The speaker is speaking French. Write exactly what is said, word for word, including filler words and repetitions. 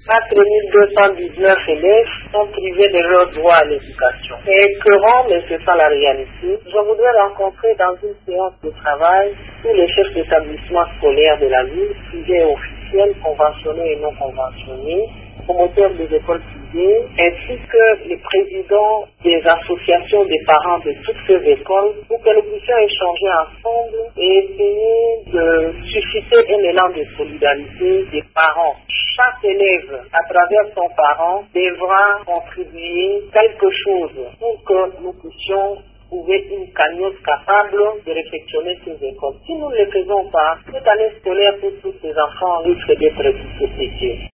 quatre mille deux cent dix-neuf élèves sont privés de leur droit à l'éducation. C'est écœurant, mais c'est pas la réalité. Je voudrais rencontrer dans une séance de travail tous les chefs d'établissement scolaire de la ville, privés et officiels, conventionnés et non conventionnés, promoteurs des écoles privées, ainsi que les présidents des associations des parents de toutes ces écoles, pour que nous puissions échanger ensemble et essayer de susciter un élan de solidarité des parents. Chaque élève, à travers son parent, devra contribuer quelque chose pour que nous puissions trouver une cagnotte capable de réfectionner ces écoles. Si nous ne le faisons pas, cette année scolaire pour tous ces enfants risque d'être hypothéquée.